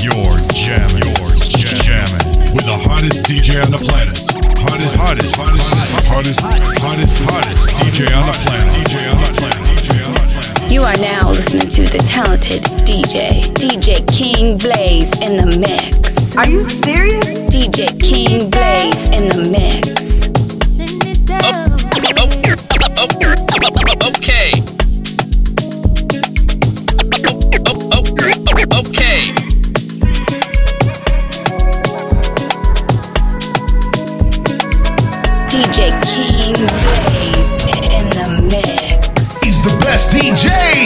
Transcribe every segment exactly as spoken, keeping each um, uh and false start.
You're jamming. You're jamming with the hottest D J on the planet. Hottest, hottest, hottest, hottest, hottest, hottest D J on the planet. D J on the planet. D J on the planet. You are now listening to the talented D J, D J King Blaze in the mix. Are you serious? D J King Blaze in the mix. Oh, oh, oh, oh, okay. Oh, oh, oh, okay. D J King Blaze in the mix. He's the best D J.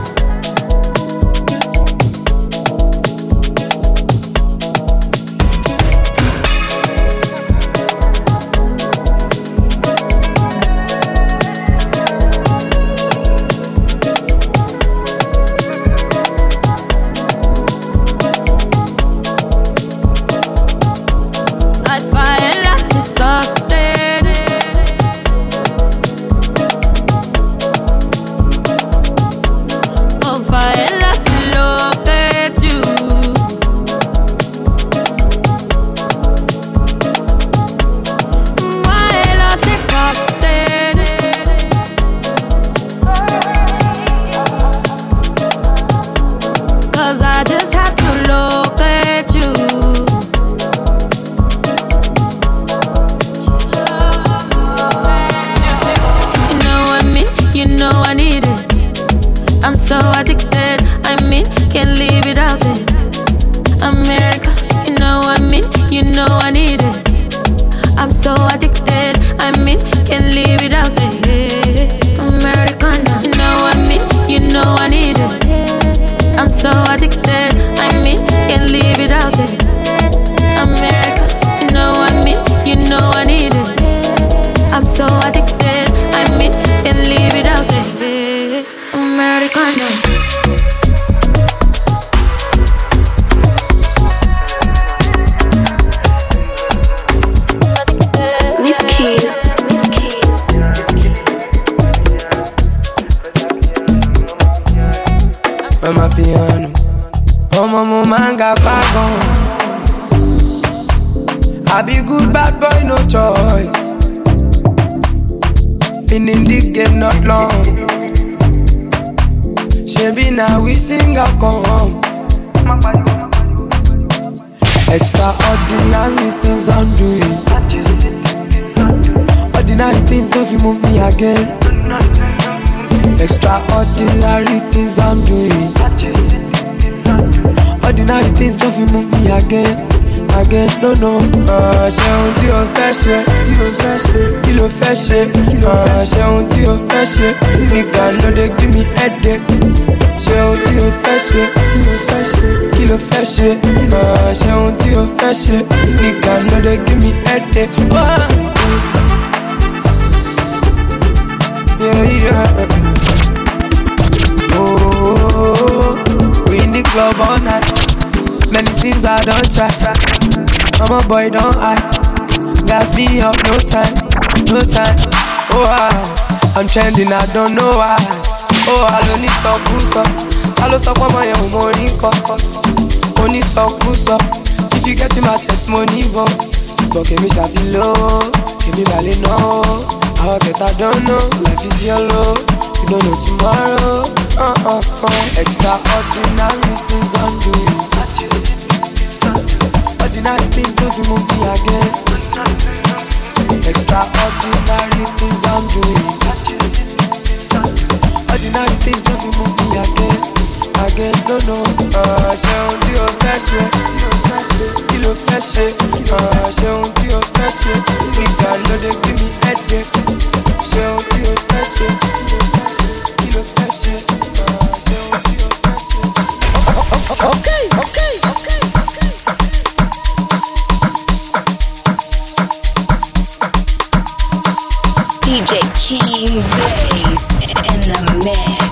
I be good bad boy, no choice. Been in the game not long. Shebi now we sing a come. Extraordinary things I'm doing. Ordinary things don't feel move me again. Extraordinary things I'm doing. Ordinary things don't feel move me again. Again, no, no. Uh, ṣe ohun tí o fẹ́ ṣe, tí o fẹ́ ṣe, kí ló fẹ́ ṣe, kí ló fẹ́ ṣe, ohun tí o fẹ́ ṣe, nigga no dey give me headache. Ṣe ohun tí o fẹ́ ṣe, tí o fẹ́ ṣe, kí ló fẹ́ ṣe, uh, ṣe ohun tí o fẹ́ ṣe, nigga no dey give me headache. Yeah, yeah. Oh, we in the club all night. Many things I don't try. I'm a boy, don't hide. Gas me up, no time, no time. Oh, I, I'm trending, I don't know why. Oh, I don't need some boost up. I don't suck on my own money, only some boost up. If you get in my check money, but go give me shot low, give me valley no. How I get, I don't know. Life is yellow, you don't know tomorrow. Uh uh uh. Extraordinary things I'm doing. Ordinary things don't feel move me again. Extraordinary things I'm doing. Ordinary things don't feel move me again. Again, no, no. Uh, ṣe ohun tí o fẹ́ ṣe, kí ló fẹ́ ṣe. Uh, ṣe ohun tí o fẹ́ ṣe, nigga no dey give me headache. Ṣe ohun tí o fẹ́ ṣe, kí ló fẹ́ ṣe. Uh, ṣe ohun tí o fẹ́ ṣe. Okay, okay, okay. D J King Blaze in the mix.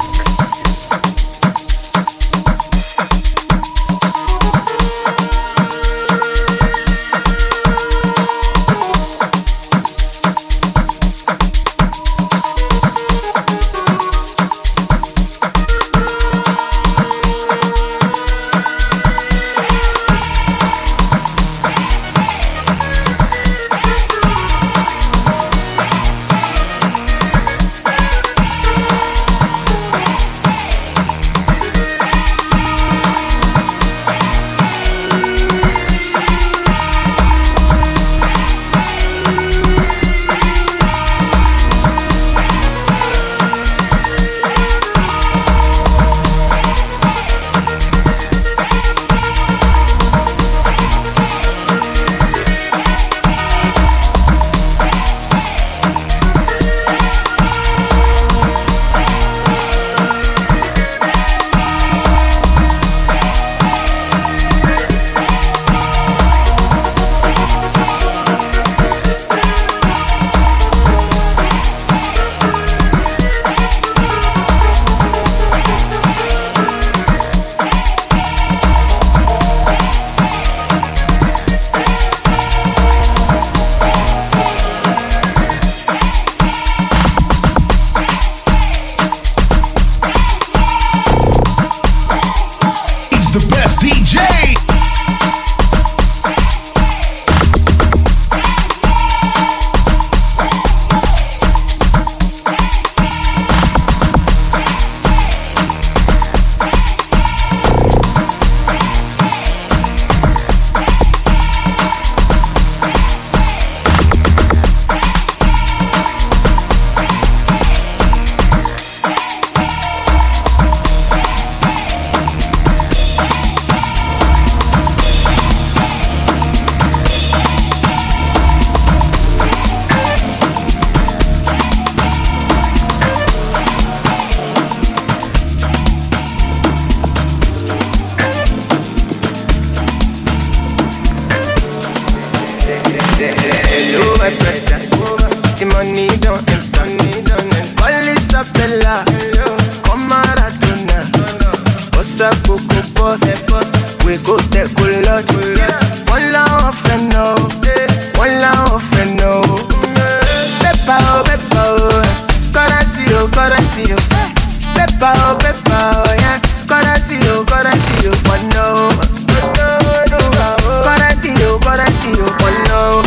my brother. The money don't enter, money don't enter. Police up the law, come Maradona. Boss up, Coco boss, we go take a lot. One love friend no, one love friend no. Peppa oh, Peppa oh, currency oh, currency oh. Peppa oh, Peppa oh, yeah, currency oh, currency oh, one no. Currency oh, currency oh, one no.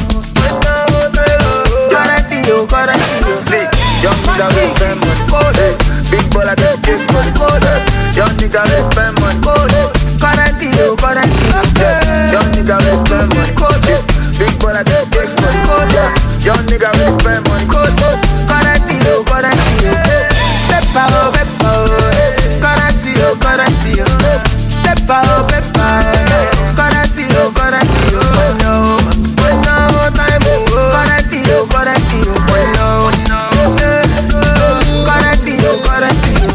Currency oh, currency oh. Young nigga with spend money, big baller just take money. Young nigga with spend money, currency oh, currency oh. young nigga with spend money, big baller just take money. Young nigga with spend money, currency oh, currency oh. Peppa oh, Peppa oh, currency oh, currency oh. Peppa oh, Peppa oh, currency oh, currency oh. No, no time oh, currency oh, currency oh. No, currency oh, currency oh.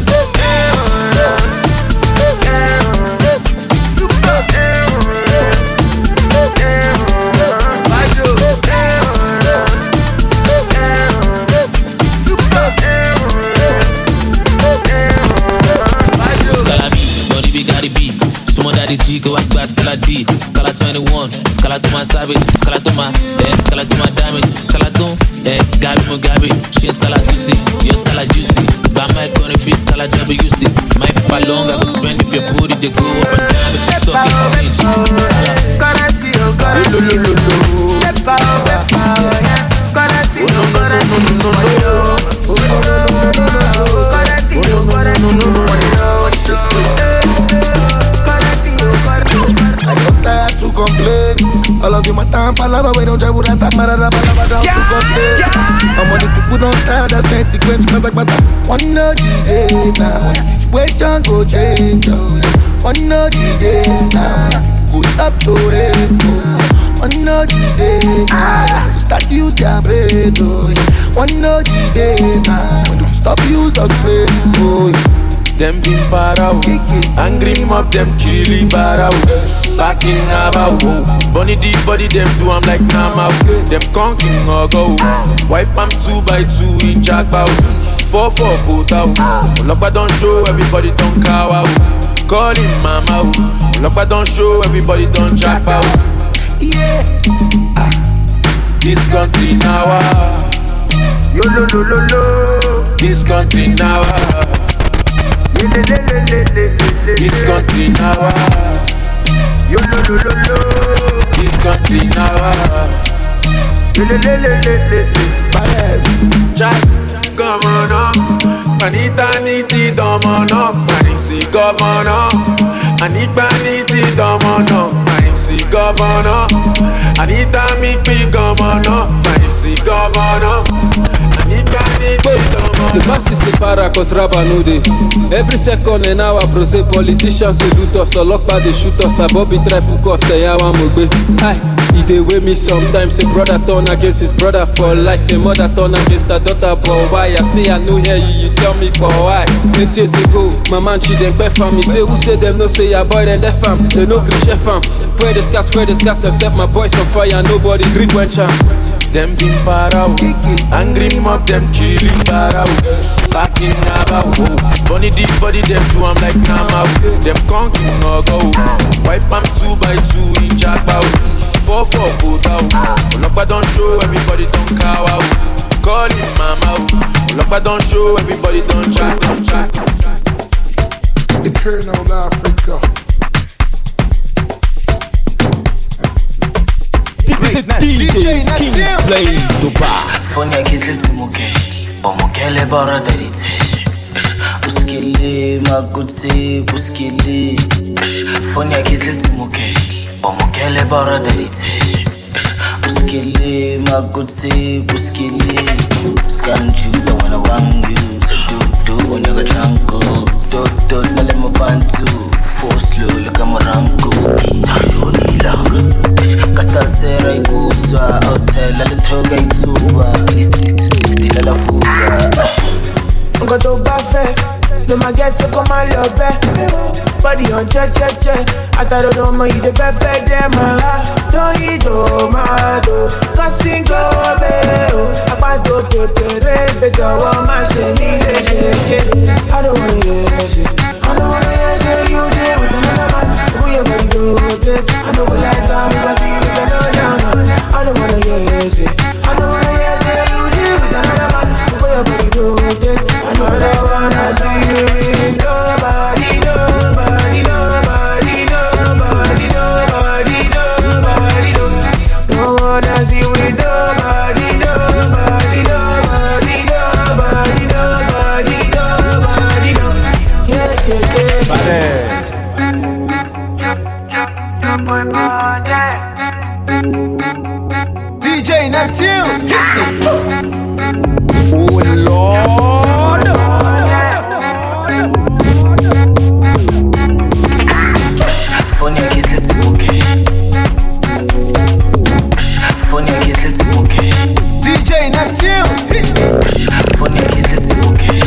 G go back to Scala D, Scala twenty-one, Scala to my savage, Scala to my, eh, Scala to my damage, Scala to, eh, Gabi mo Gabi, she Scala juicy, you Scala juicy, but my gonna be Scala W C, my palong I go spend if your booty they go up and down, but you talking change, Scala, currency oh, currency oh, Peppa oh, Peppa oh, yeah, currency oh, currency oh, currency oh, currency oh, I got tired to complain. All of you my time, palava, we don't jabber that marada, palava down to complain. I'm on the people don't tire, that's twenty sequence, but but one no day now. Situation go change. One no day now. Put up to it. One no day now. Start use your brain. One no day now. Stop use of brain. Them been parao, angry mob them killing parao. Back in Nabao, bunny deep body them do I'm like Namao. Them conking or go, wipe them two by two in Jackpao. Four four quota, Lokba don't show everybody don't cow out. Call him mama, Lokba don't show everybody don't Jackpao. Yeah, this country now, yo lo lo lo lo. This country now. This country now, yo lo lo lo lo. This country now, Jack, governor, Anita niti domino, Anisi governor, Anita niti domino, Anisi governor, Anita mi pi governor, Anisi governor. The masses they para cause raba no dey. Every second and hour prose politicians they loot us. Olokpa they shoot us. A Bobby try to cost the yawa mogbe. Aye, he dey weigh me sometimes. A brother turn against his brother for life. A mother turn against her daughter. But why? I say I know hear you, you tell me but why? Eight years ago, my man she dem pay fam. He say who say them no say ya boy them deaf fam. They no gree chef fam. Pray the scars, pray the scars and set my boys on fire. Nobody gree when charm. Them been parao, angry mob them killing parao. Back in Nabao, bunny deep body them do I'm like Namao. Them conking or go, wipe them two by two in Jackpao. Four four quota, Lokba don't show everybody don't cow out. Call him mama, Lokba don't show everybody don't jack, don't jack. Eternal Africa. D J King Blaze Dubai. Fonya kitletu muke, omukele bara dadite. Uskili magutsi, uskili. Fonya kitletu muke, omukele bara dadite. Uskili magutsi, uskili. Skanju the one I want you. Do do onyaga chango, do do nale mabantu. Force slow like I'm a rango. Tajoni lang. Kasta sera iguswa outside la toga ituba sixty sixty la la fuga. Ngo to ba fe, no ma get so come all your be. body on check, check, check. I thought I don't mind the pepper, them, don't eat tomato. Cutting go, baby. I want to put the red, the jaw, my shady, I don't wanna hear shit. I don't wanna hear shit. You there with another man. We are ready to get. I know we like time, we see you with another man. I don't wanna hear shit. I don't wanna hear shit. You there with another man. We are ready to get. I know I don't wanna see you with nobody, nobody, nobody, nobody, nobody, nobody, nobody. Don't wanna see you with nobody, nobody, nobody, nobody, nobody, nobody, nobody. Yeah, yeah, yeah. Badass. D J Neptune. Oh Lord. Funny kids, let's bouquet. Funny kids, let's bouquet. D J Neptune. Funny kids, let's bouquet.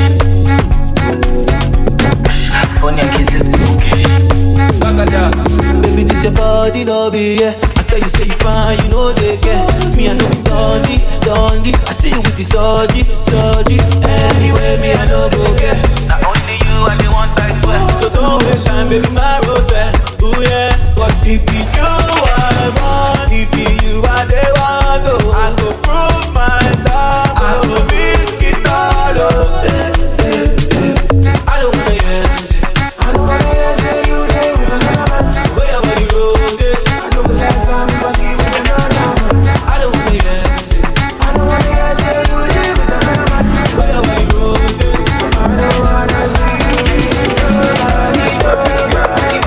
Funny kids, let's bouquet. Baby, this your body, no be, yeah. I tell you, say you fine, you know they get. Me, I know it, done it, done it. I see you with the surgery, surgery. Anyway, me, I know go get. Not only you, I the one I swear. So don't waste time, baby, my rose. Ooh, yeah. Cause if it you, I want. If it you, I they want to. I go prove my love. I go risk it all, oh. I don't wanna hear this. I don't wanna hear say you there with another man. Where your body rolled it. I know we like time, we see you with another man. I don't wanna hear this. I don't wanna hear say you there with another man. Where your body rolled it. I don't wanna see you with nobody, nobody,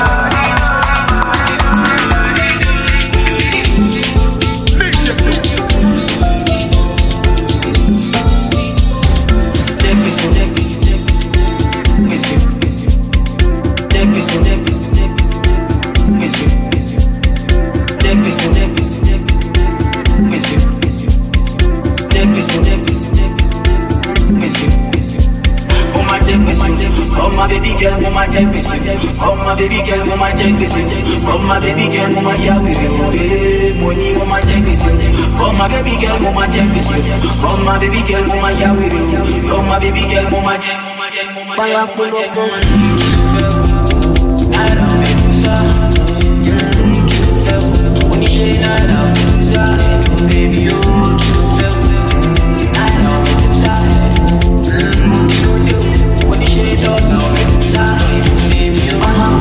Oh my baby girl, mama check this. Oh my baby girl, mama check this. Oh my baby girl, mama yeah with you. Money, mama check this. Oh my baby girl, mama check this. Oh my baby girl, mama yeah with you. Oh my baby girl, mama check, mama check, mama check, mama check, mama check. I don't make you sad. When you say I don't make you sad, baby you cute. I don't make you sad. When you say I don't make you sad, baby you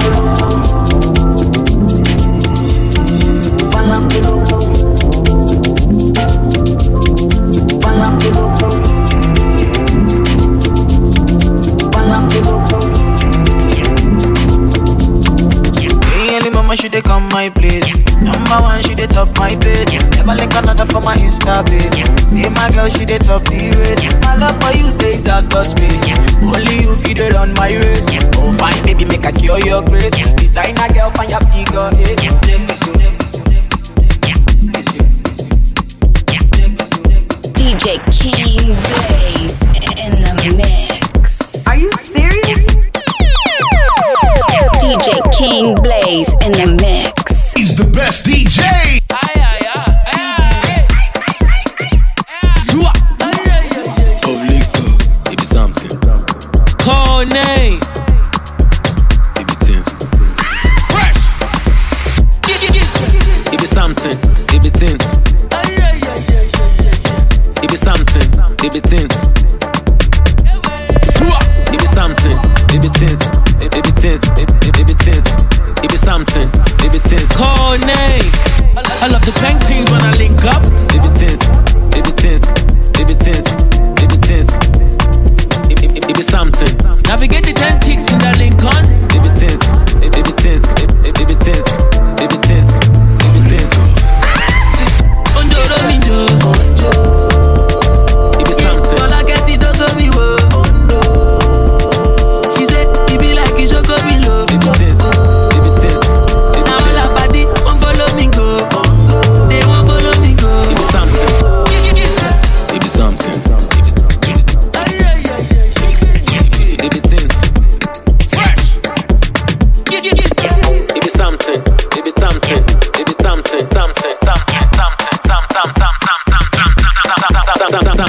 she dey come my place. Number one, she dey top my page. Never link another for my Insta page. See my girl, she dey top the race. My love for you says that God's page. Only you feed it on my race. Oh fine, baby, make a cure your grace. Designer girl, find your figure eight. D J King Blaze in the mix. Are you serious? D J King Blaze in the mix. He's the best D J. Baby something. Call name. Baby things. Fresh. Baby something. Baby things. Baby something. Baby things. Baby something. Baby things. Baby things. Baby things. Baby something. Baby things. Call name. I love the bank things when I link up. Baby things. Baby things. Baby things. Baby things. Baby something. Navigate the ten chicks in the Lincoln. Baby things. Baby things. Baby things. Baby things. Baby things. Ondo Domingo. Baby something. All I get it don't go me wo. She said it be like it's your go below. Baby things. Baby things. Now all her body won't follow me go. They won't follow me go.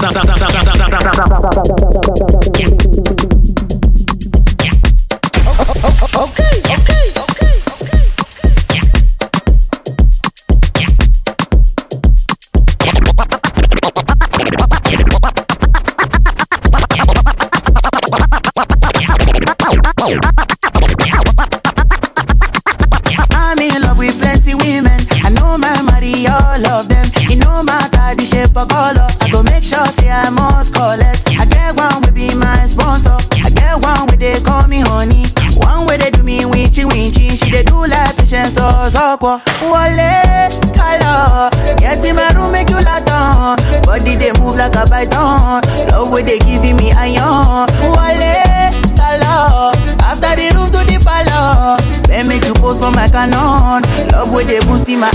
Wale, color, get in my room, make you lot on. Body they move like a python. Love where they giving me iron. Wale, color, after the room to the palace. Then make you post for my canon. Love where they boosting my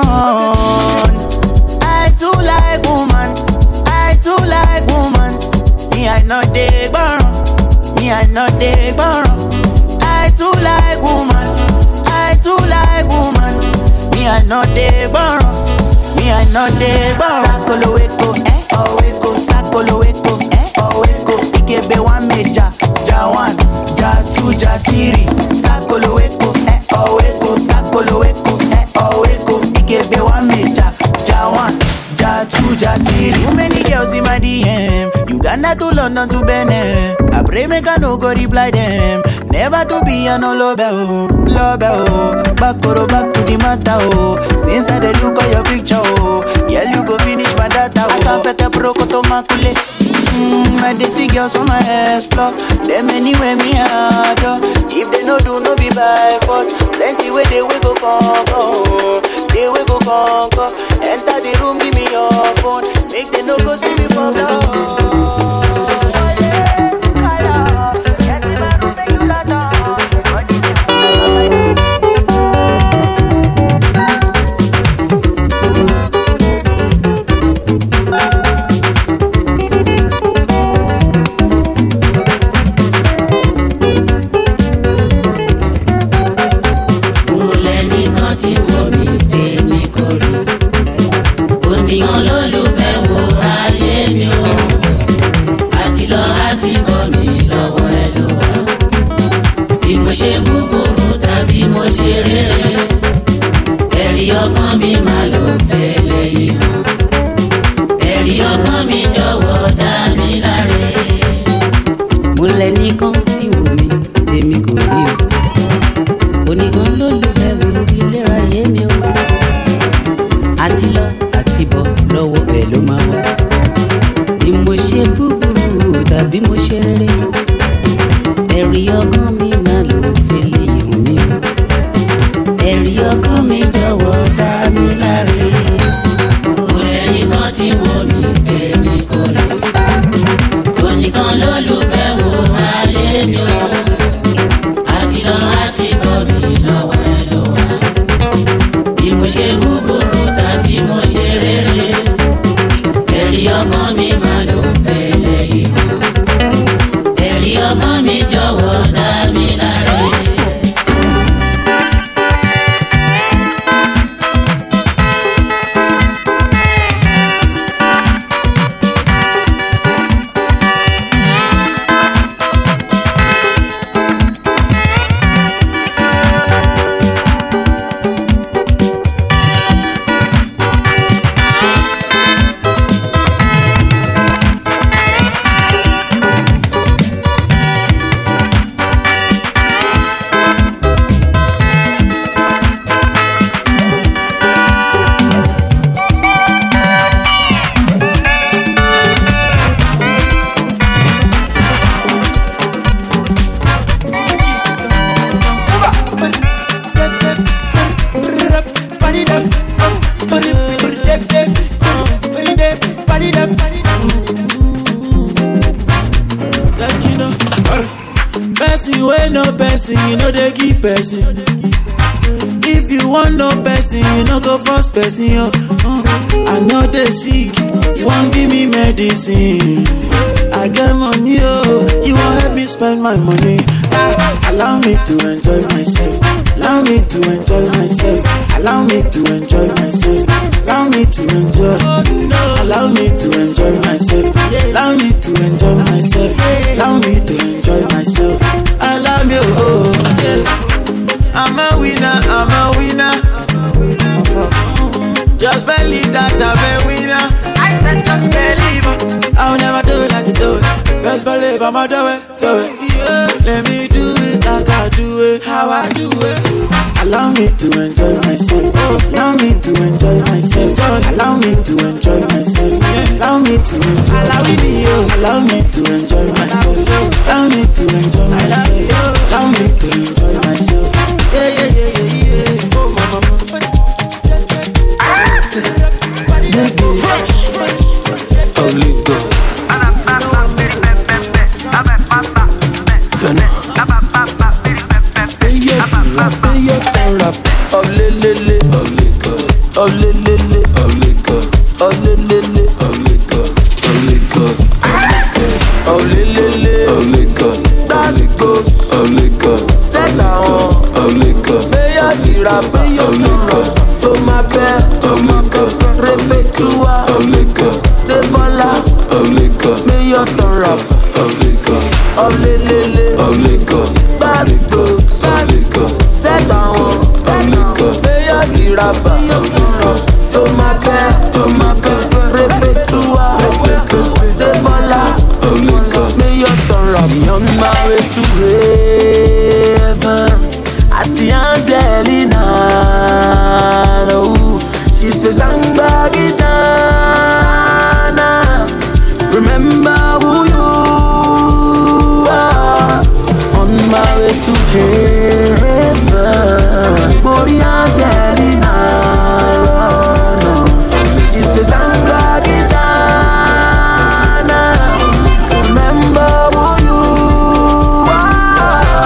iron. I too like woman, I too like woman. Me I not dey borrow, me I not dey borrow. I too like woman, I too like woman. Me I not dey borrow, me I not dey borrow. Sakolo weko, eh? Oh weko, sakolo weko, eh? Oh weko. Ikebe one meja, ja one, ja two, ja three. Sakolo weko, eh? Oh weko, sakolo weko, eh? Oh weko. Ikebe one meja, ja one, ja two, ja three. Too many girls in my D M. Uganda to London to Benin. I pray make I no go reply them. Never to be a no love, oh, love, oh. Back or back to the matter, oh. Since I the look at your picture, oh. Girl, you go finish my data, oh. Asa pete proko to makule. Mmm, I see girls from my explore. Them anywhere me adore. If they no do, no be by force. Plenty way they will go conquer. They will go conquer. Enter the room, give me your phone. Make them no go see me for blood. Person. If you want no person, you no go first person. Oh, oh. I know they sick, you won't give me medicine. I I get money, oh. You won't help me spend my money. Ah, allow me to enjoy myself. Allow me to enjoy myself. Allow me to enjoy myself. Allow me to enjoy. Allow me to enjoy myself. Allow me to enjoy myself. Allow me to enjoy myself. Allow me, oh, yeah. I'm a winner, I'm a winner. Just believe that I'm a winner. I said just believe. I'll never do it like you do it. Best believe I'ma do it, do it. Yeah. Let me do it like I do it, how I do it. Allow me to enjoy myself. Allow me to enjoy myself. Allow me to enjoy myself. Allow me to enjoy. Allow me, allow me to enjoy myself. Allow me to enjoy myself. Allow me to enjoy myself. Yeah, yeah, yeah, yeah, yeah. Oh, mama, mama. Fresh. Holy God. You know. Pay your rap, pay your rap. Oh, le, le, le. Holy God. Oh, le, le, le. Holy God. Oh, le, le, le. Holy God. Holy God. Oh, le, le, le. Holy God. Holy God. Holy God. Set down. Holy God. Pay your rap, pay your rap. To my bed. Holy God. Repetua. Holy God. The bola. Holy God. May your rap. Holy God. Holy lele. Holy God. Holy God. Holy God. Set down. Holy God. May your rap. Holy God. To my bed. To my bed. Repetua. Holy God. The bola. Holy God. May your rap. On my way to heaven, I see Angelina. Oh, she says I'm back it down. Remember who you are. On my way to heaven, Body Angelina. No, she says I'm back it down. Remember who you are.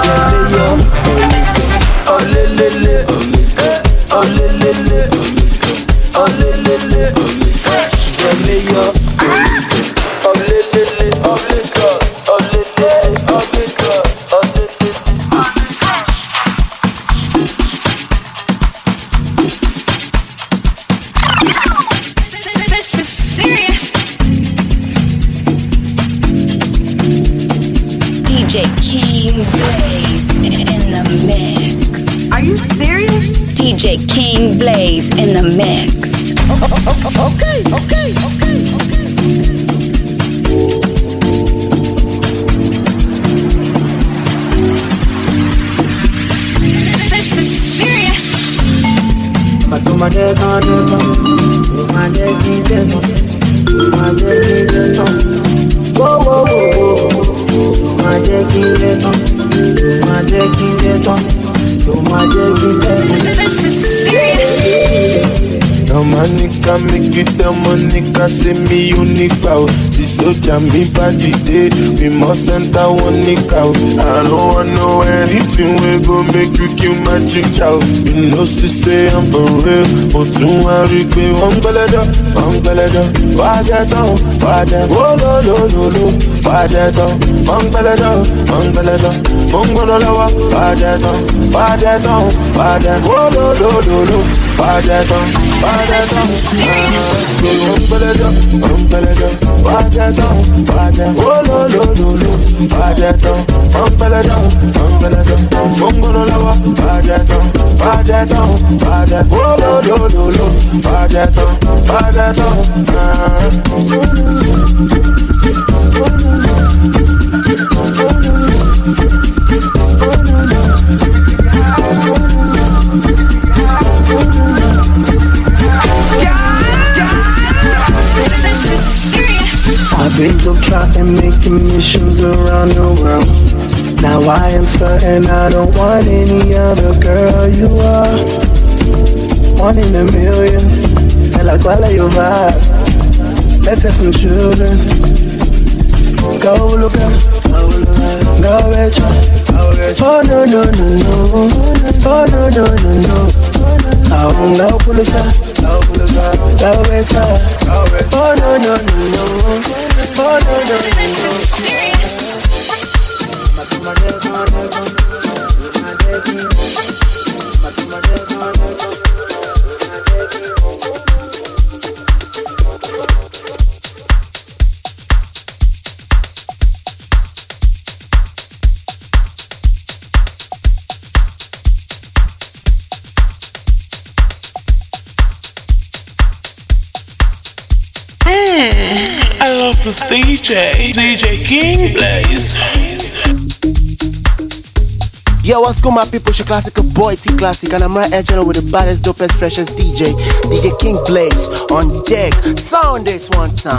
Oh le le le, oh le le le. Oh le le le, c'est meilleur. Oh le le le, oh le God, oh le le, oh le God, oh le le. This is serious. D J King Blaze in the mix. Are you serious? D J King Blaze in the mix. Okay, okay, okay, okay. This is serious. Ma toma de con de con, toma de con de con, toma de con de con. Whoa, whoa, whoa, whoa. Toma de con de con, toma de con de con, toma de con de con. This is serious. No manica make it the monica say me unique out. This soldier me body day. We must enter one nick out. I don't want know anything we go make you kill my chick out. You know she say I'm for real, but don't worry, baby. One belada, one belada. Why that down? Why that? Oh no no no no. Why that down? One belada, one belada. One belada. Why that down? Why that down? Why that? Oh no no no no. Why that down? Why that down? One belada, one belada. Why that down? Why that? Oh no no no no. Why that down? One belada, one belada. One belada. Why that down? Why that down? Why that? Oh no no no no. Why that down? Why that down? I've been to try and making missions around the world. Now I am certain I don't want any other girl. You are one in a million. And like all of your vibe. Let's have some children. Go look up, go get you. Oh no no no no. Oh no no no no. Oh no pull it up, go get you. Oh no no no no. Oh no no. This is serious. I love this D J, D J King Blaze. Yo, what's good, my people? It's your classical boy T Classic, and I'm right here channel with the baddest, dopest, freshest D J, D J King Blaze on deck. Sound it one time.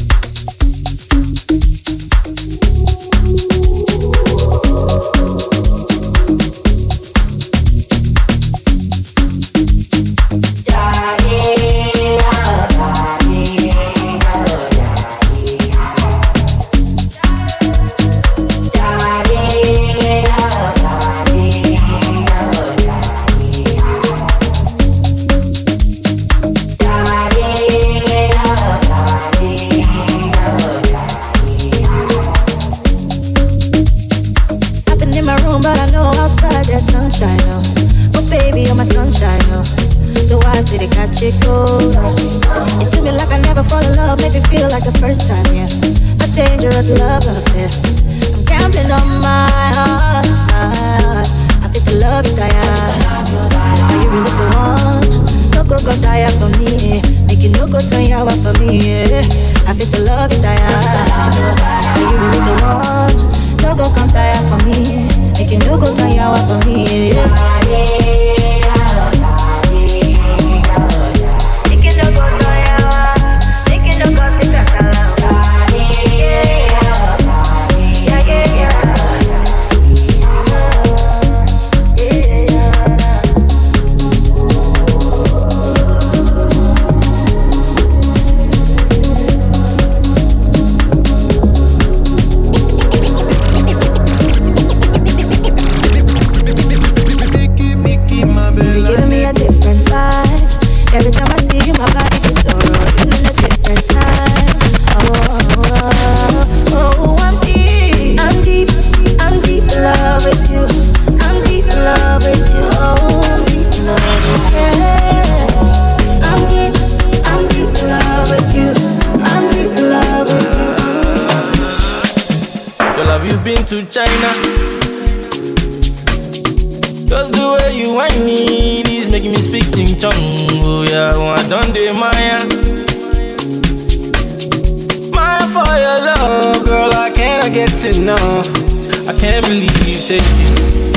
To China, just the way you want me is making me speak in tongue. Oh yeah, I done the Maya, Maya for your love, girl. I cannot get enough. I can't believe you take it.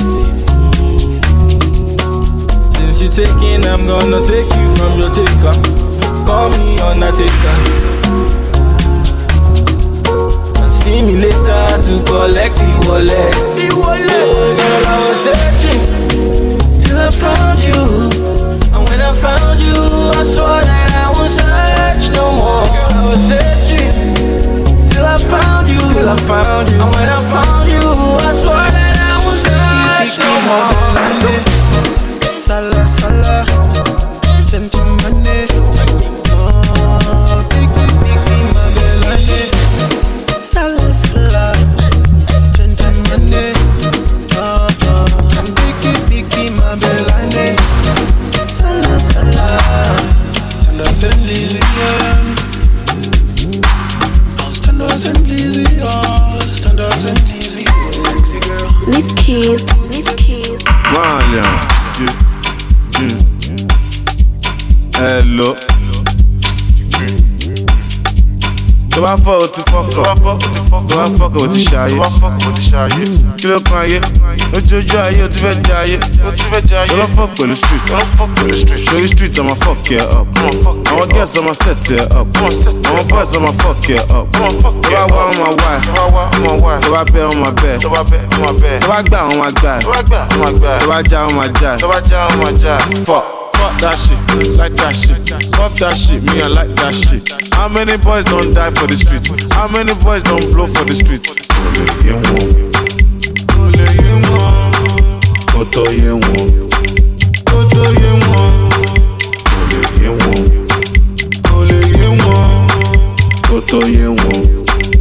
Since you're taking, I'm gonna take you from your taker. Call me Undertaker. See me later to collect the wallet. The wallet. Yeah, girl, I was searching till I found you, and when I found you, I swore that I won't search no more. Girl, I was searching till I found you, till I found you, and when I found you, I swore that I won't search no more. Sala sala, gentleman. Oh, biggie biggie, my belly. Sala sala, gentleman. Oh, oh, biggie biggie, my belly. Sala sala, stand up and lazy, stand up and lazy, stand up and lazy, sexy girl. Lift keys, lift keys. William, yeah, yeah. Hello. Tó bá fọ́ o ti fọ́kọ̀, tó bá fọ́kọ̀ o ti ṣayé, kí ló kan ayé, lójoojú ayé o ti fẹ́ jẹ ayé, tó lọ́ fọ́ pẹ̀lú street, torí street ọmọ fuck ẹ up, àwọn girls ọmọ set ẹ up, àwọn boys ọmọ fuck ẹ up, tó bá wá ọmọ wá, tó bá bẹ́ ọmọ bẹ́, tó bá gbà ọmọ gbà, tó bá já ọmọ já, fuck. Fuck that shit, like that shit. Fuck that shit, me I like that shit. How many boys don't die for the street? How many boys don't blow for the street? Ole ye won, ole ye won, koto ye won, koto ye won, ole ye won, ole ye won, koto ye won,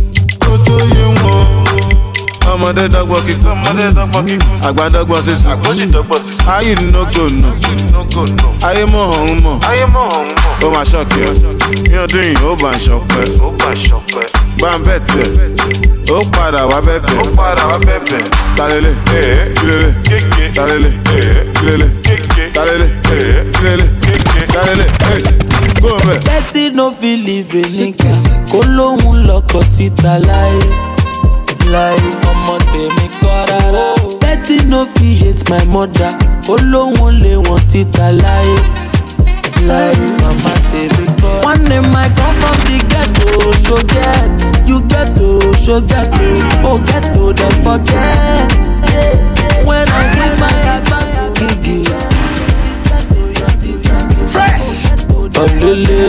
Ọmọdé dọ́gbọ́n kíkún, ọmọdé dọ́gbọ́n kíkún. Àgbà dọ́gbọ́n sísun, àgbójì dọ́gbọ́n sísun. Ayé no go no, no go no. Ayé mọ̀ ọ̀hún mọ̀, ayé mọ̀ ọ̀hún mọ̀. Ó máa ṣọ́ọ̀kì ẹ̀, ní ọdún yìí ó bá ń ṣọpẹ́, ó bá ń ṣọpẹ́. Bá ń bẹ̀ tẹ̀, ó padà wá bẹ̀bẹ̀, ó padà wá bẹ̀bẹ̀. Talele, ee, kilele, kéke. Talele, ee, kilele, kéke. Talele, ee, kilele, kéke. Talele, ee, go back. Betty no feel live a nigga. Kó lóhun lọ́kọ síta láyé. Láyé ọmọ tèmi kọ́ rárá. Betty no fit hate my mother. Kó lóhun lé wọn síta láyé. Láyé mama tèmi kọ́. One day my come from the ghetto, so get. You ghetto, so ghetto. Oh ghetto, don't forget. Yeah. When I get my back, gigi. Fresh. Olele.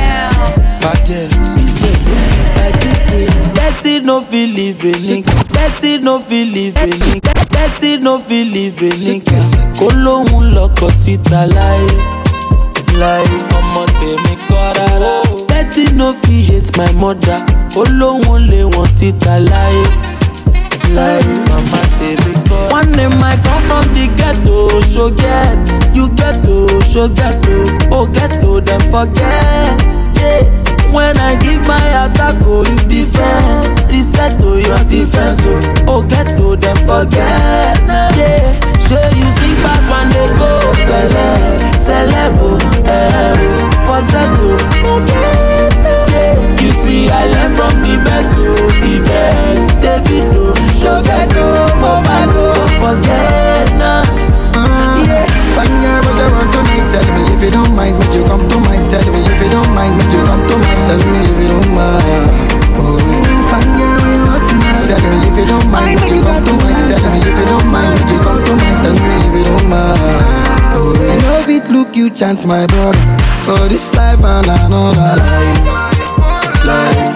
Betty no feel live a nigga. Betty no feel live a nigga. Betty no feel live a nigga. Kó lóhun lọ́kọ síta láyé. Láyé ọmọ tèmi kọ́ rárá. Betty no fit hate my mother. Kó lóhun lé wọn síta láyé. Láyé mama tèmi kọ́. One day my come from the ghetto, so get. You ghetto, so ghetto. Oh ghetto, then forget. Yeah. When I give my attack, oh you defend. Reset to your defense, oh. Oh ghetto, then forget. Yeah. Sure you sing back when they go. Bele, celebo, eh, for Zeto. Yeah. You see I learn from the best to the best. Davido, Shogato, Mobado, don't forget now. Yeah. Sanya, but you run tonight. Tell me if you don't mind, would you come to mind? Tell me if you don't mind, would you come to mind? Tell me if you don't mind. Oh, Sanya, we want tonight. Tell me if you don't mind, would you come to mind? Tell me if you don't mind, would you come to mind? Tell me if you don't mind. Oh, I love it, look you chance, my brother. For this life and another life. Life.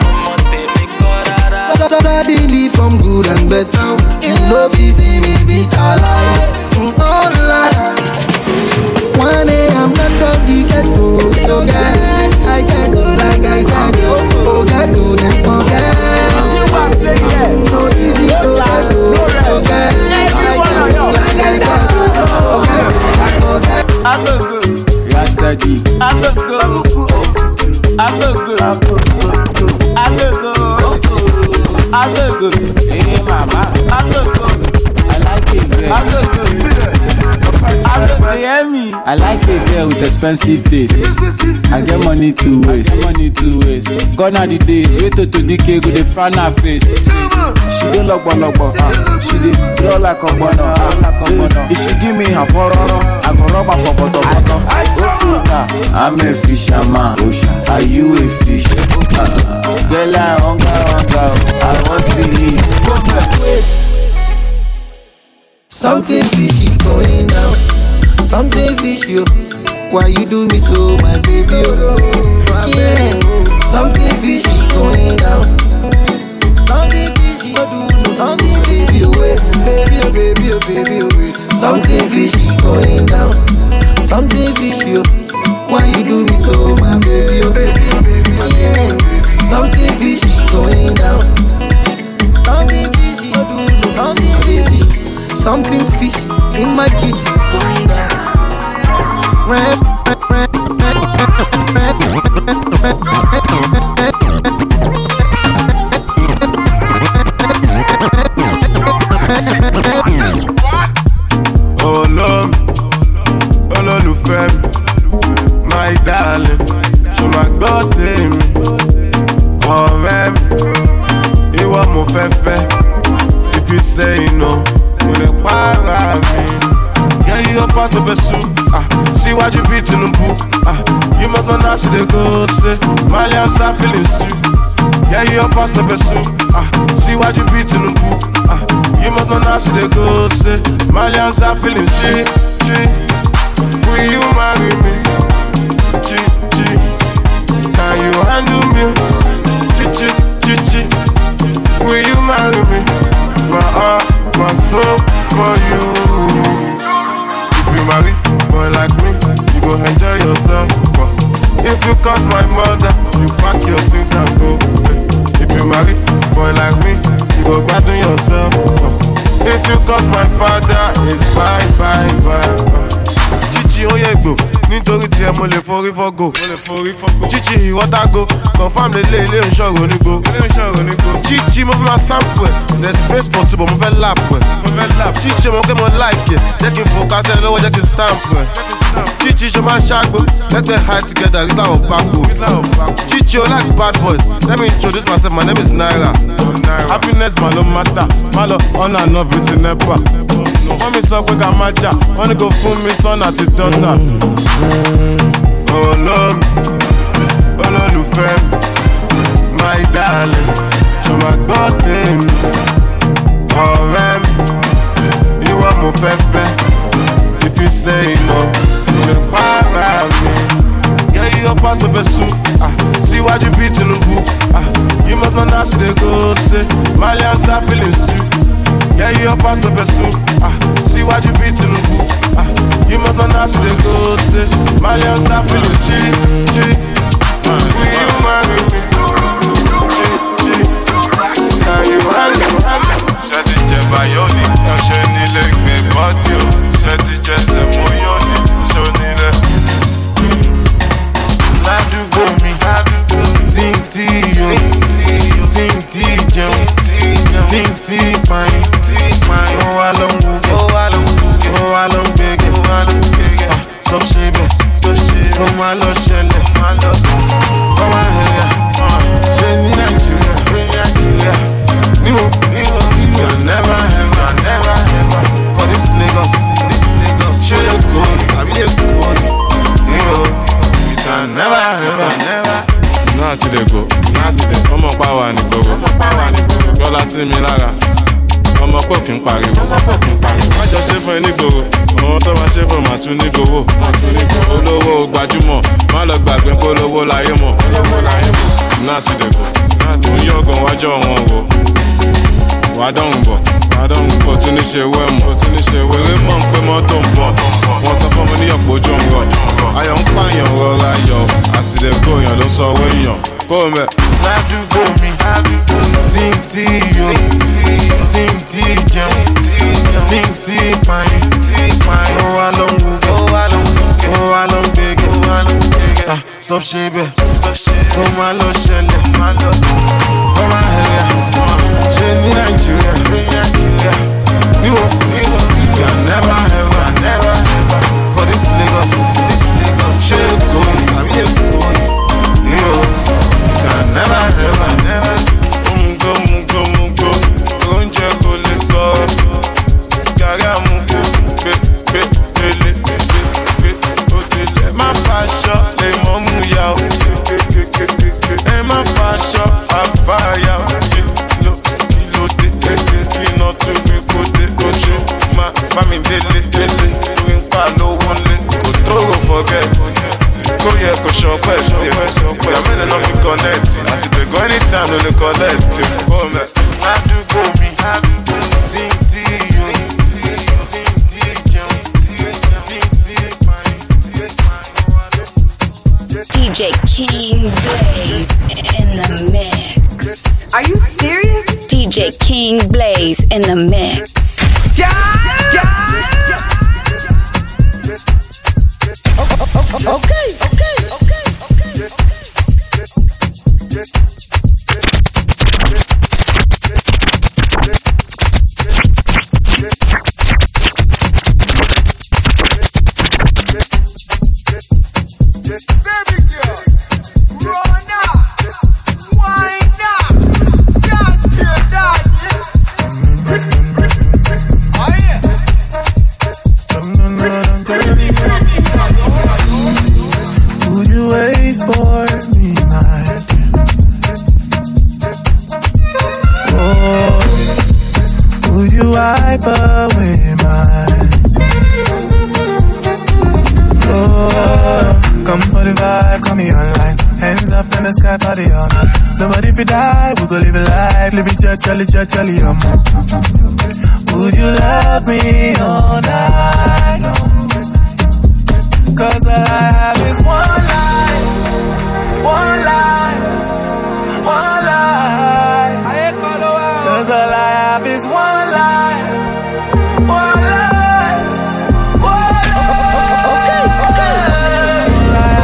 Suddenly from good and better. You love easy, we beat our life. Oh, life. One day I'm not of the ghetto, so get. I get go like I said, oh, ghetto, then forget. So easy to get, so get. I get go like I said, oh, ghetto, then forget. I go good, Rasta G. I go good, I go good, I go good, I go good, I go good. Hey mama, I go good. I like it, girl. I go good. I go good, hear me. I like a girl with expensive taste. I get money to waste, money to waste. Gone are the days, wait to D K go the front her face. She dey lock one lock uh, she dey draw like a bono. Uh, if she give me her pororo, I go rub her for bottom bottom. I'm a fisherman, are you a fish? Uh, girl, I hunger, hunger, I want to eat. Something fishy going down. Something fishy. Why you do me so, my baby? Oh, yeah. Something fishy going down. Something fishy. Something fishy. Wait, baby, oh baby, oh baby, oh wait. Something fishy going down. Something fishy. Why you do me so, my baby? Oh baby, oh baby, oh yeah. Something fishy going down. Something fishy. Something fishy. Something fishy in my kitchen's going down. Rap, rap, rap, rap, rap, Oh love, oh lolùfẹ́ mi, my darling, ṣo ma gbọ́ tèmi, ọ̀rẹ́ mi, ìwọ mo fẹ́ fẹ́, if you say no, mo lè para mi. Yeah, you up past the pursue. Ah, see what you beat in the book. Ah, you must not know they go say. My lips are feeling stew. Yeah, you up past the pursue. Ah, see what you beat in the book. Ah, you must not know they go say. My lips are feeling stew. Will you marry me? Chi chi. Can you handle me? Chi chi chi chi. Will you marry me? My heart, my soul for you. If you marry, boy like me, you go enjoy yourself. If you cost my mother, you pack your things and go. If you marry, boy like me, you go gbadun yourself. mo lè forí fọ́gò. Chichi water go, confirm the lay ilé ìṣòro onígbó. Chichi mo fi máa sample ẹ̀, there's space for two but mo fẹ́ lap ẹ̀. Chichi mo pé mo like ẹ̀, jẹ́ kí n focus ẹ̀ lọ́wọ́ jẹ́ kí n stamp ẹ̀. Chichi ṣe máa ń ṣàgbó, let's get high together, Rizla or Paco. Chichi o like bad boys, let me introduce myself, my name is Naira. Happiness ma lo matter, ma lo on and off with nepa. Wọ́n mi sọ pé ká má jà, wọ́n ní kò fún mi son àti daughter. Olómi, olólùfẹ́ mi, my darling, ṣo ma gbọ́ tèmi. Ọ̀rẹ́ mi, ìwọ mo fẹ́ fẹ́, if you say no, mo lè para mi. Yeah, you up past the best soup. Ah, see what you beat in the book. Ah, you must not ask the go say. Malians are feeling stew. Yeah, you up past the best soup. Ah, see what you beat in the book. Ah, you must not ask the go say. Malians are feeling cheap, cheap. Will you marry me? Cheap, cheap. Can you handle, handle? Shut it, Jebayoni. I'm showing like me body. Shut it, just a moyoni. Showing it. Ládùúgbò mi, tíntì yo, tíntì jẹun, tíntì pààyàn, ó wá ló ń wúgẹ̀, ó wá ló ń gbẹ̀gẹ̀, sọ ṣe bẹ̀, ó máa lọ ṣẹlẹ̀, fọwọ́ ẹ̀yà, ṣe ní Nàìjíríà, níwò, you will never ever, never ever, for this Lagos, ṣe lè kó, àbí lè kó, níwò. Never, never, never. Náà sì dé go, náà sì dé. Ọmọ pa wà ní gbogbo, ọmọ pa wà ní gbogbo. Yọlá sí mi lára, ọmọ pò kí n pariwo, ọmọ pò kí n pariwo. Má jọ ṣe fún ẹ nígboro, ọmọ tó máa ṣe fún màá tún ní gbowó, màá tún ní gbowó. Olówó gbajúmọ̀, má lọ gbàgbé pé olówó láyé mọ̀, olówó láyé mọ̀. Náà sì dé go, náà sì ní yọ̀gàn wájọ́ wọn wò. Wà á dọ̀hùn bọ̀, wà á dọ̀hùn bọ̀. Tún ní ṣe wẹ́mù, tún ní ṣe wẹ́rẹ́ mọ̀ pé mọ́tò ń bọ̀. Wọ́n sọ fún mi ní ọ̀pọ̀ ojú ń rọ̀. Ayọ̀ ń pààyàn rọra yọ, àsìlẹ̀kọ̀ èèyàn ló sọ owó èèyàn. Kó o mẹ́. Ládùúgbò mi, tíntì yo, tíntì jẹun, tíntì pààyàn, ó wá ló ń wúgẹ̀, ó wá ló ń gbẹ̀gẹ̀. Stop ṣe bẹ́ẹ̀, ó máa lọ ṣẹlẹ̀, fọ́nmá ẹ̀yà, ṣe ní Nàìjíríà, níwò, you are never ever, never for this Lagos, ṣe kò, àbí èkó, níwò, you are never ever, never. Mungo, mungo, mungo, oúnjẹ kò lè sọ, gàrí àmúkò, gbé, gbé, gbélé, gbé, gbé, òdèlè. Má faṣọ lè mọ́ mú ya o, ẹ má faṣọ àfáàyà o, kìlò, kìlò dé, iná tó gbé kó dé, oṣù má bá mi délé, délé, orí ń pa lówó lé, kò tóóró fọ́gẹ́tì, kó yẹ kó ṣọpẹ́ tí ìyá mẹ́lẹ̀ náà fi kọ́nẹ́ẹ̀tì, àsìkò ìgò anytime ló lè kọ́lẹ́ẹ̀tì, kó mẹ́. Ládùúgbò mi, tíntì yo, tíntì jẹun, tíntì pààyàn. D J King Blaze in the mix. Are you serious? D J King Blaze in the mix. Yeah, yeah. Okay, okay, okay, okay. wipe away my oh, come for the vibe, call me online. Hands up in the sky, party all night. Nobody if you die, we gon' live a life. Live it jolly, jolly, jolly, um. Would you love me all night? Cause all I have is one life, one life, one life. Cause all I have is one life, one life, one life. Okay, okay.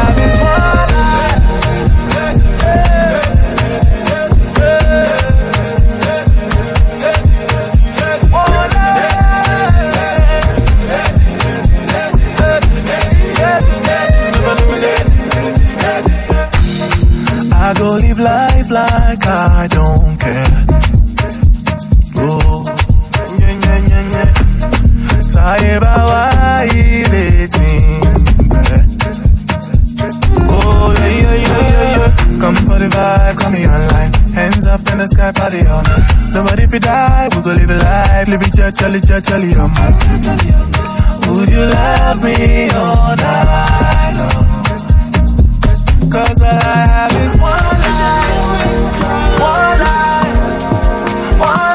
life, living church-chally, church-chally, um. Would you love me all night long? Cause all I have is one life, one life, one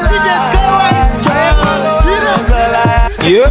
life. Yeah.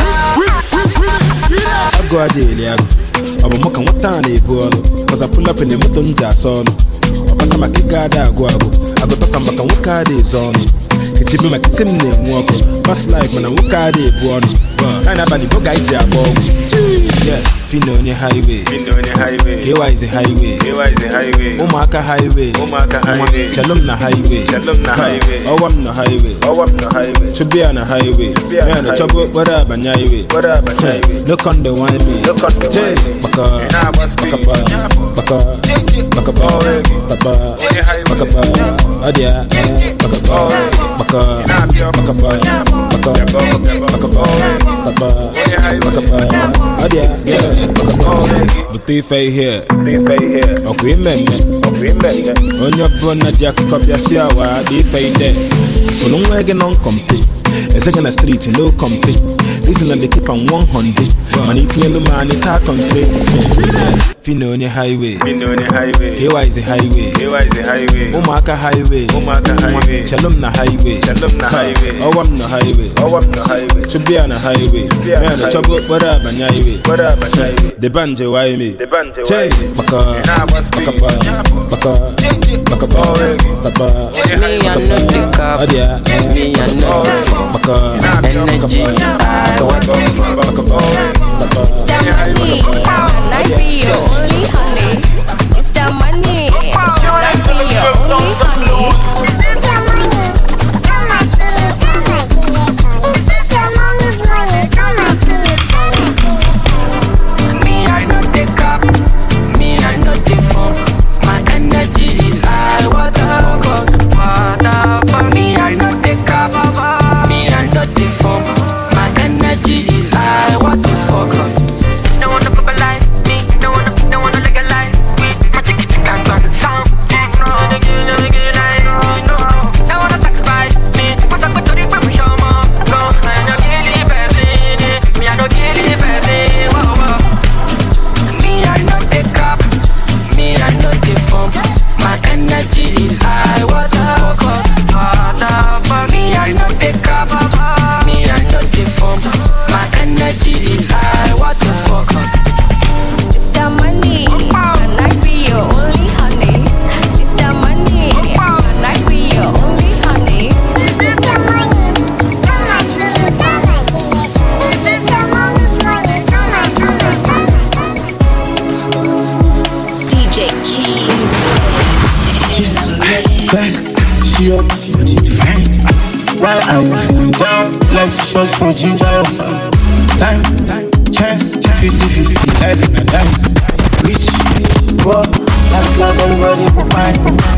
I go a daily, I go. I'm a mock and what time they go. Cause I pull up in the mutton jazz on. I pass my kick out, I go. I go talk about what car is on. It's even like same name walk. Fast life when I walk out, they go on. And I'm the book I jab on. Yeah. Fino on the highway, Fino on the highway. Here is the highway, here is the highway. Omaka highway, Omaka highway. Shalom na highway, Shalom na highway. Oh I'm no highway, oh I'm no highway. Should be on a highway, man. The trouble, what up on highway, what up on highway. Look on the wine me, look on the wine me. Baka, baka, baka, baka, baka, baka, adia, baka, baka, baka, baka, baka, baka, adia, yeah. But they fay here, they fay here. Okay, men, okay, men. On your brother, Jack, copy a siawa, they fay there. For no wagon on compete. A second street, no compete. Listen, and they keep on one hundred. Man, it's yellow man, it's a country. Fino on the highway, Fino on the highway. Here is the highway, here is the highway. Omaka highway, Omaka highway. Shalom na highway, Shalom na highway. Oh, I'm no highway, oh, I'm no highway. Should be on a highway. Man, the trouble, what up on highway, what up on highway. The banjo, why me? The banjo, why me? Baka, baka, baka, baka, baka, me and no pick up, me and no baka, energy, I want to fuck. Night be your only honey. It's the money. Night be your only honey. Me I not the cup, me I not the phone. My energy is high. What the fuck? What the me I not the cup, me I not the phone. My energy is high. What the fuck? No one to go alive me, no one, no one to legalize me. My ticket to get on sound. No, they get, they get like no. No one to sacrifice me. What's up with the people show me? Go, I no kill it, baby. Me I no kill it, baby. Whoa, whoa. Me I not the cup, me I not the phone. My energy is high. What the fuck? What the fuck? Me I not the cup, me I not the phone. My energy is high. What the fuck? It's the money. And I be your only honey. It's the money. And I be your only honey. It's the money. Don't like me. Don't like me. It's the money. Don't like me. D J King. Jesus Christ, she up, what did you find? Why are you feeling down? Life shows for ginger or some time, chance, fifty fifty, life in a dance. Rich, poor, last last everybody will find.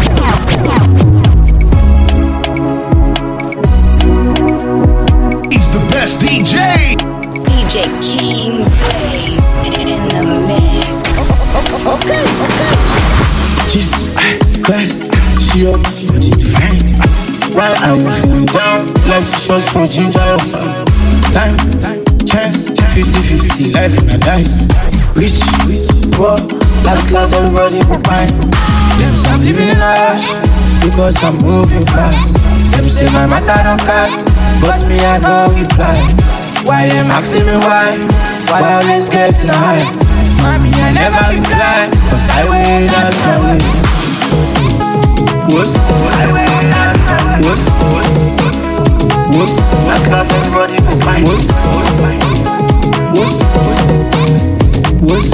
He's the best D J. D J King Blaze in the mix. Okay, okay. Jesus Christ, she up, what did you find? Why are you feeling down? Life shows for ginger or some time, chance, fifty fifty, life in a dice. Rich, poor, last last everybody will find. Them say I'm living in a rush because I'm moving fast. Them say my matter don't cast, but me I no reply. Why them asking me why? Why always getting high? Mommy I never reply, cause I wait, that's my way. What's What's What's everybody What's What's What's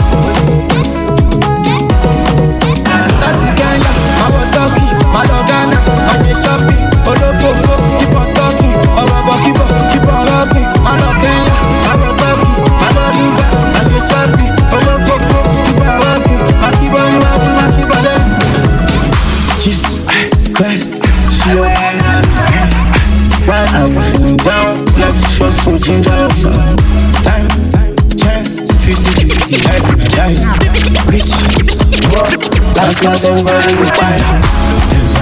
That's the Kenya, I want talking, my Logana, I say shopping, Olofofo, keep on talking, Obaba keep on, keep on rocking, my Kenya, I want talking, my Logana, I say shopping, Olofofo, keep on rocking, I keep on rocking, I keep on them. Jesus Christ, she up, why are you feeling down? Life shows for ginger or some time, chance, fifty fifty, life in a dice. Rich, poor, last last everybody will buy.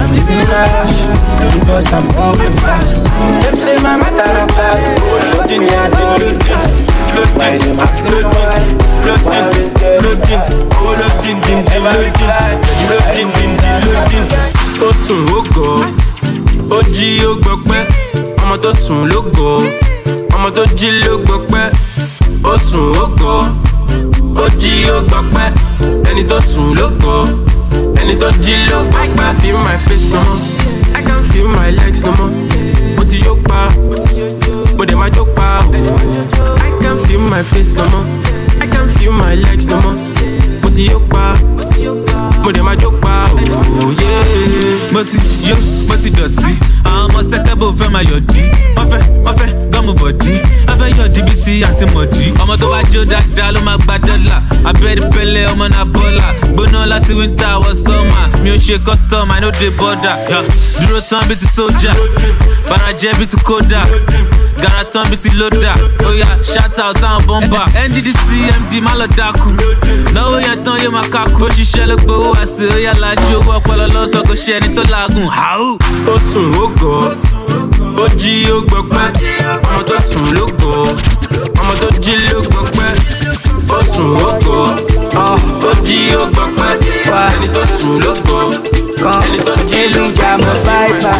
I'm living large because I'm moving fast. Them say my matter of class, but me I don't look good. Why them asking me why? Why this girl looking? Ever reply? Looking, looking. Ó sùn ó gọ̀, ó jí ó gbọpẹ́. Ọmọ tó sùn ló gọ̀, ọmọ tó jí ló gbọpẹ́. Ó sùn ó gọ̀, ó jí ó gbọpẹ́. Ẹni tó sùn ló gọ̀, ẹni tó jí ló gbọpẹ́. I can't feel my face no more, I can't feel my legs no more. Mo ti yó pa, mo dẹ̀ máa jó pa. I can't feel my face no more, I can't feel my legs no more. Mo ti yó pa, mo dẹ̀ máa jó pa. Mo ti yó, mo ti dọ̀tí. Àwọn ọmọ sẹ́kẹ́bù fẹ́ máa yọ̀dí. Wọ́n fẹ́, wọ́n fẹ́ gọ́mù bọ̀dí. Wọ́n fẹ́ yọ̀dí bíi ti àǹtí mọ̀dí. Ọmọ tó bá jó dáadáa ló máa gba dọ́là. Abẹ́rẹ́ pẹ́lẹ́ ọmọ náà bọ́là. Gbóná láti winter wọ summer. Mi ò ṣe custom, I no dey border. Dúró tán bíi ti sójà. Barajẹ́ bíi ti kódà. Gara tán bíi ti lódà. Oya shout out sáwọn bọ́mbà. N D D C M D má lọ dákú. Náwó yẹn tán yóò máa kákú. Ó ṣiṣẹ́ ló gbowó àṣẹ. Oya lajú owó ọpọlọ lọ́sọ̀ kò ṣe ẹni tó làágùn. Ó sùn ó gọ̀, ó jí ó gbọpẹ́. Ọmọ tó sùn ló gọ̀, ọmọ tó jí ló gbọpẹ́. Ó sùn ó gọ̀, ó jí ó gbọpẹ́. Ẹni tó sùn ló gọ̀, ẹni tó jí ló gbọpẹ́.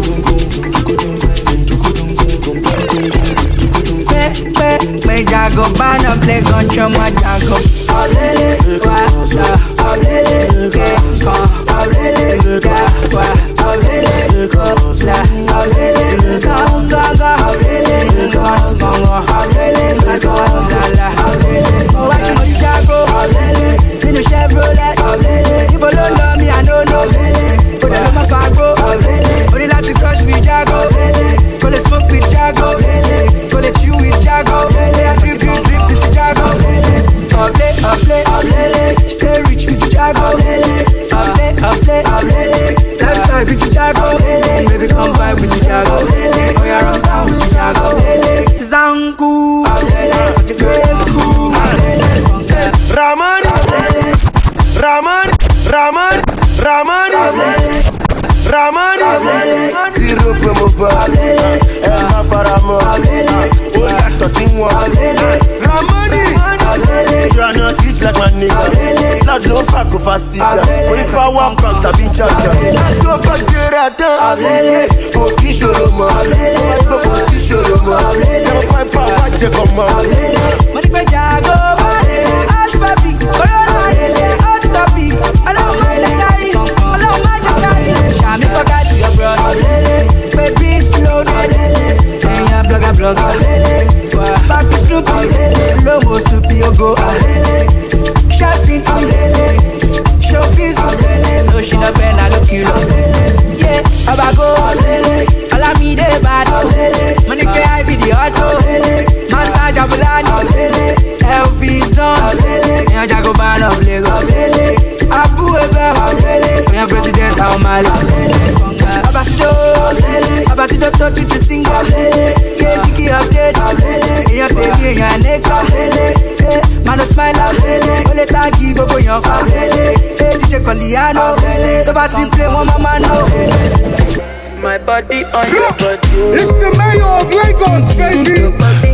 Play Jago, Bana play control my Jago. Olele, wa, la, olele, ke, kon, olele, ga, wa, olele, ko, la, olele, kon, saga, olele, kon, songo, olele, kon, sala, olele. Oh, watch you know you Jago, olele, in the Chevrolet, olele. People don't love me, I don't know, olele. But I love my fago, olele. Only like to crush with Jago, olele. Go to smoke with Jago, olele. Go to chew with Jago, olele. I drip, drip, drip with Jago, olele. Offlay, offlay, offlay, stay rich with Jago, olele. Offlay, offlay, offlay, lifestyle with Jago, olele. Baby come vibe with Jago, olele. Oh yeah, run down with Jago, olele. Zanku, olele. Greku, olele. Raman, olele. Raman, Raman, Raman, olele. Raman, olele. Zero promo bar, olele. Emma Faramo, olele. Oh yeah, sing one, olele. Ramani, olele. You are not rich like my nigga. Not no fuck of a cigar. Only if I want cost, I've been charged. Don't put the rata, olele. Oh, Kishoroma, olele. Oh, Kishoroma, olele. Don't find power, check on my olele. Money by Jago, olele. Ash baby, Corona, olele. Hot topic, allow my lady, allow my lady. Shami forgot your brother, olele. Baby slow, olele. And your blogger, blogger, olele. Back to Snoopy, olele. Lomo Snoopy, you go, olele. Shopping, olele. Showbiz, olele. No, she not been, I look you, olele. Yeah, Abago, olele. Allow me the bad, olele. Money pay I video, olele. Massage, Abulani, olele. L V's done, olele. And Jago Ban of Lagos, olele. Abu Eba, olele. And your president, how Mali, olele. Abasido, olele. Abasido, touch with the singer, olele. Get Kiki updates, olele. And your baby, and your neck, olele. Man, a smile, olele. Ole tagi, go go young, olele. Hey, D J Coliano, olele. The party play one mama, no. My body on your body. It's the mayor of Lagos, baby.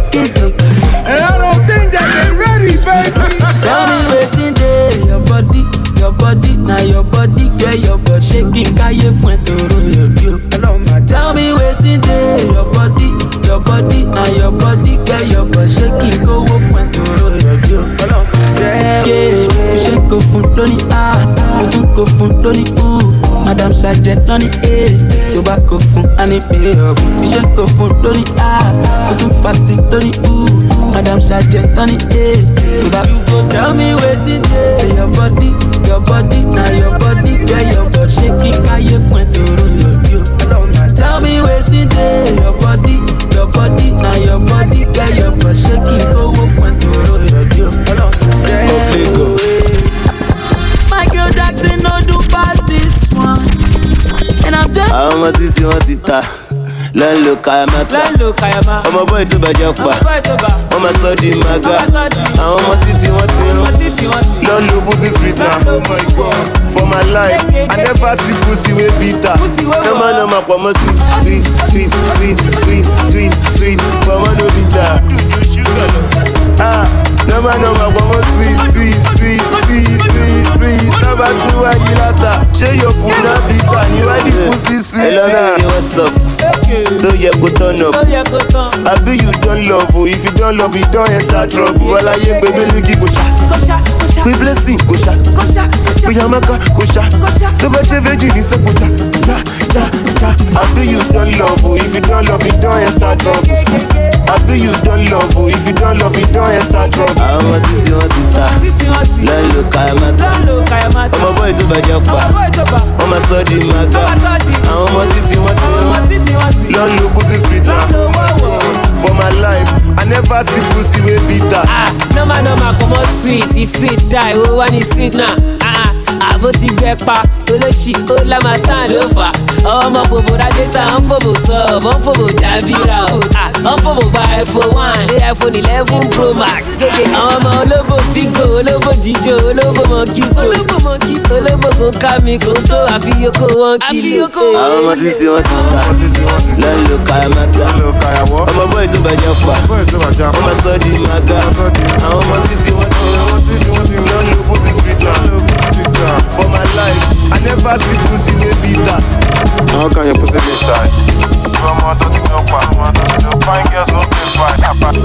And I don't think that they're ready, baby. Tell me waiting there, your body, your body, now your body, get your butt shaking, kaye fuente royo dio. Tell me waiting there, your body, your body, now your body, get your butt shaking, go fuente royo dio. Yeah, you shake go fun loni ah, you go fun loni ooh. Madam Sajek loni eh, tobacco fun ani pay up. You shake go fun loni ah, you fast loni ooh. Madam Sajek loni eh, tobacco. You go tell me waiting there, your body, your body, now your body, get your butt shaking, kaye fuente royo dio. Tell me waiting there, your body, your body, now your body, get your butt shaking, go fuente royo dio. Okay, go. Michael Jackson no do pass this one, and I'm just. Àwọn ọmọ tí tí wọ́n ti ta Lalo Kayamata. Lalo Kayama. Ọmọ boy tó bàjẹ́ pa. Wọ́n máa sọ di maga. Àwọn ọmọ títí wọ́n ti rún. Lalo pussy sweet na. Oh my God. For my life, I never see pussy wey bitter. No man no ma pọ̀ mọ́ sweet sweet sweet sweet sweet sweet pọ̀ mọ́ no bitter. Ah, no man no ma pọ̀ mọ́ sweet sweet sweet sweet sweet sweet. Number two wáyé látà. Ṣé yóò kú náà bitter ni why the pussy sweet na? Hello baby, what's up? Tó yẹ kó turn up. Àbí you don love o, if you don love you don enter trouble. Wàláyé gbé mílíkì kò ṣá. Pé blessing kò ṣá. Pé yamaka kò ṣá. Tó bá jẹ́ méjì ní sẹ́kùn já já já já. Àbí you don love o, if you don love you don enter trouble. Àbí you don love o, if you don love you don enter trouble. Àwọn ọmọ títí wọn ti ta. Lalo Kayamata. Ọmọ bọ́ọ̀ tó bàjẹ́ pa. Wọ́n máa sọ di maga. Àwọn ọmọ títí wọn ti rún. Lalo pussy sweet na. For my life, I never see pussy wey bitter. Ah, no man no man come out sweet, it's sweet die, oh one is sweet now. Ah, àbó ti gbẹ pa, olóṣì, ó lámà tán ló fà. Ọmọ fòbò rádétà, ń fòbò sọ, ọmọ fòbò dàbíra o. Ah, ń fòbò gba iPhone one, lé iPhone eleven Pro Max. Kéde àwọn ọmọ olóbò fígò, olóbò jíjó, olóbò mọ̀kí post. Olóbò kò ká mi kò tó àfiyókò wọn kìlò. Àwọn ọmọ títí wọn ti ta. Lalo Kayamata. Ọmọ bọ́ọ̀ tó bàjẹ́ pa. Wọ́n máa sọ di maga. Àwọn ọmọ títí wọn ti rún. Lalo pussy sweet na. For my life, I never see pussy wey bitter. How can your pussy be tight? Ọmọ tó ti gbọ́ pa. Fine girls no dey fine.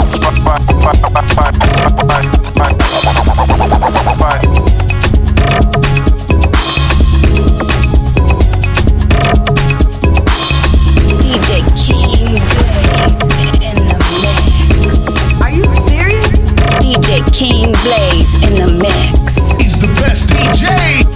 D J King Blaze in the mix. Are you serious? D J King Blaze in the mix. He's the best D J.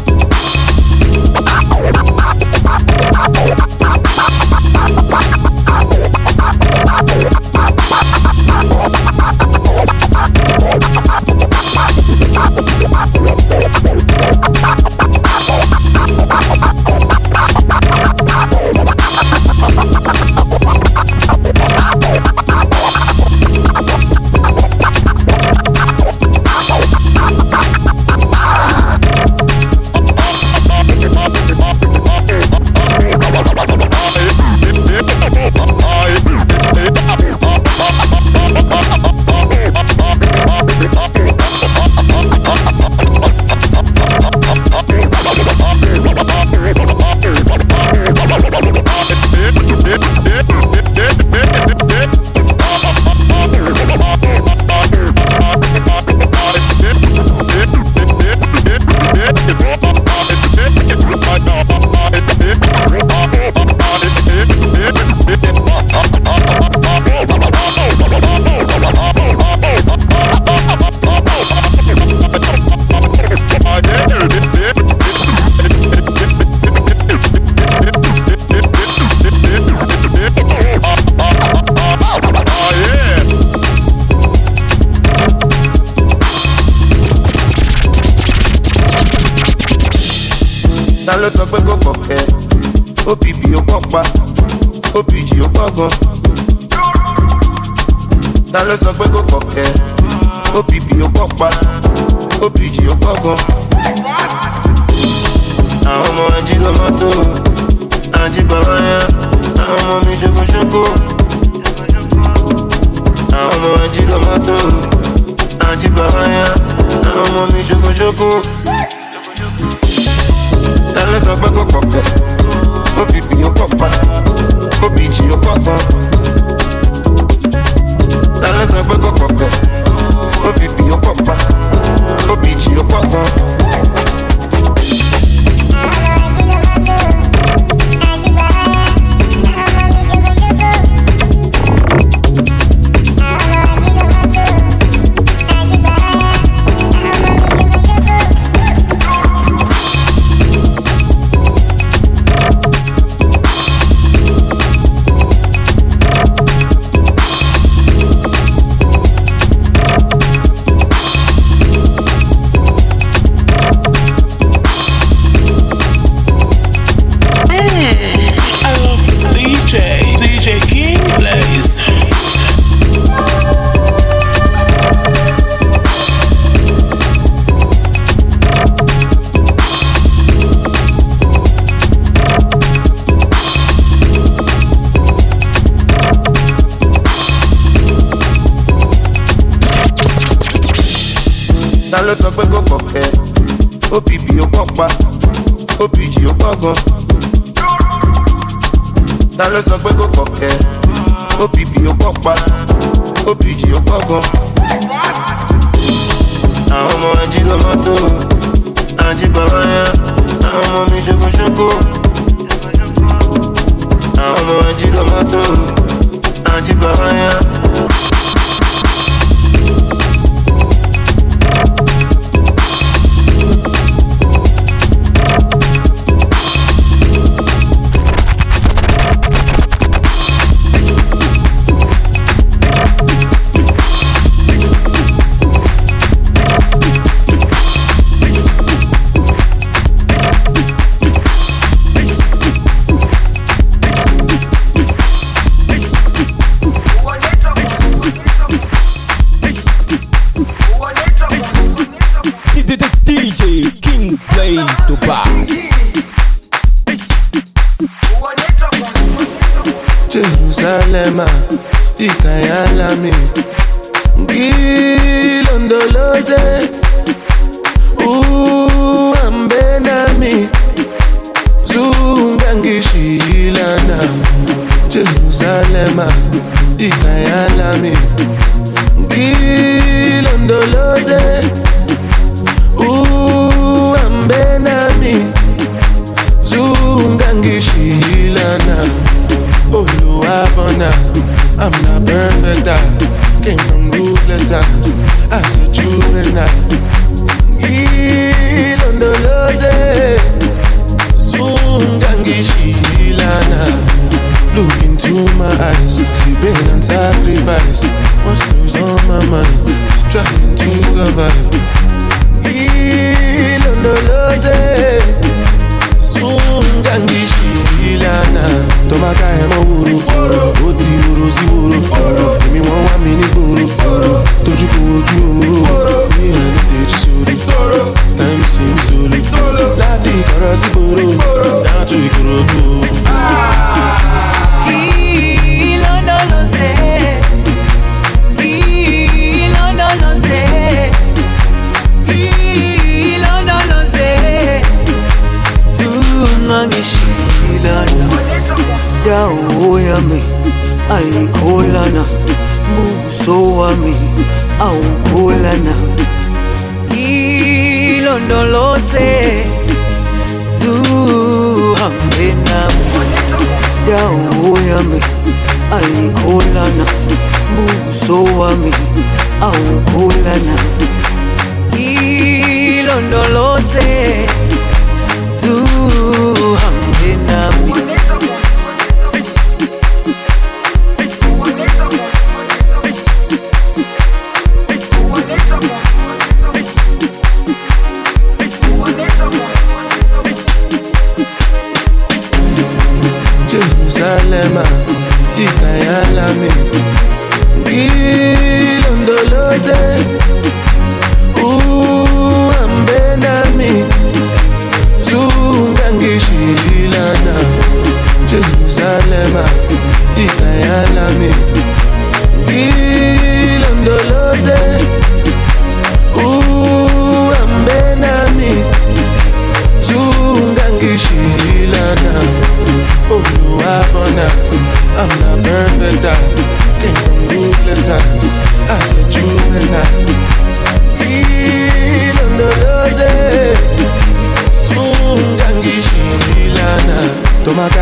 Ta ló sọ pé kò fọ̀kẹ́? O P P ó pọ̀ pa, O P G ó pọ̀ gan. Ta ló sọ pé kò fọ̀kẹ́? O P P ó pọ̀ pa, O P G ó pọ̀ gan. Àwọn ọmọ ají ló máa tó, ají bàbá yẹn, àwọn ọmọ mi ṣokoṣoko. Àwọn ọmọ ají ló máa tó, ají bàbá yẹn, àwọn ọmọ mi ṣokoṣoko. Ta ló sọ pé kò fọ̀kẹ́? O P P ó pọ̀ pa, O P G ó pọ̀ gan. Ta ló sọ pé kò fọ̀kẹ́? O P P ó pọ̀ pa, O P G ó pọ̀ gan. Ta ló sọ pé kò fọ̀kẹ́? O P P ó pọ̀ pa, O P G ó pọ̀ gan. Ta ló sọ pé kò fọ̀kẹ́? O P P ó pọ̀ pa, O P G ó pọ̀ gan. Àwọn ọmọ ají ló mọ́tò, ají bàbá yẹn, àwọn ọmọ mi ṣokoṣoko. Àwọn ọmọ ají ló mọ́tò, ají bàbá yẹn. D J King Blaze the Boss. Jerusalem, Ikayalami, Gilondoloze, Uambenami, Zungangishilana. Jerusalem, Ikayalami, Gilondoloze, Uambenami, Zungangishilana. Oluwabona, I'm not perfect, I came from ruthless times as a juvenile. Ilondoloze, Zungangishilana. Look into my eyes, see pain and sacrifice. What's goes on my mind, just trying to survive. Ilondoloze, Zungangishilana. Tomaka emo uru, oti uru si uru. Emi won wa mi ni gboro, toju ko oju oro. Mi ani teji sori, time seems slowly. Lati ikoro si gboro, down to Ikorodu. Ilondoloze, Ilondoloze, Ilondoloze, Zungangishilana. Dawo yami ayikolana, buso wami awukolana. Ilondoloze, zuhambe nami. Dawo yami ayikolana, buso wami awukolana. Ilondoloze, zuhambe nami. Jerusalem, Ikayalami, Ilondoloze, Uambenami, Zungangishilana. Jerusalem, Ikayalami, Ilondoloze, Uambenami, Zungangishilana. Oluwabona, I'm not perfect, I came from ruthless times as a juvenile. Ilondoloze, Zungangishilana. Tomaka